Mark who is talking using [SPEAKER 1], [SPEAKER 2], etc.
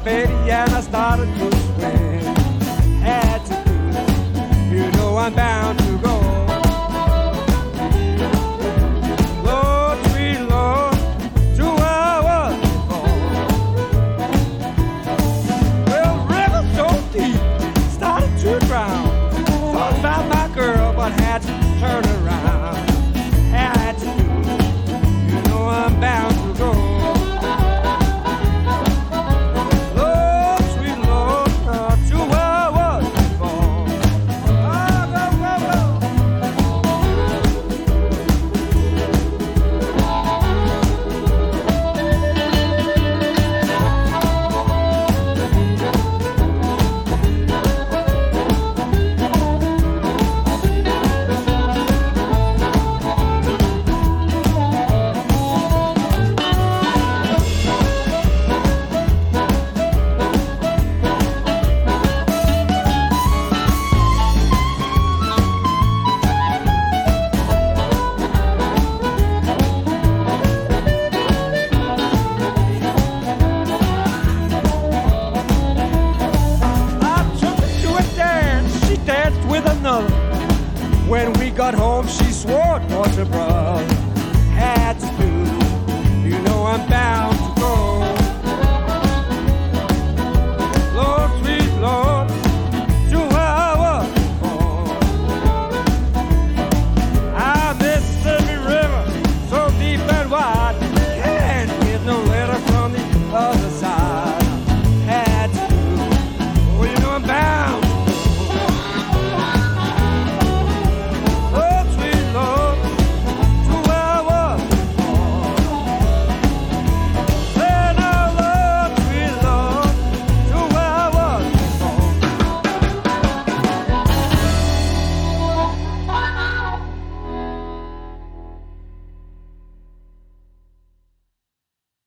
[SPEAKER 1] baby, and I started to swim. Had to do, you know I'm bound to go. Lord, sweet Lord, 2 hours before. Well, river so deep, started to drown. Thought about my girl, but had to turn around. Had to do, you know I'm bound to go. When we got home, she swore it was her brother. Had to do, you know I'm bound to go.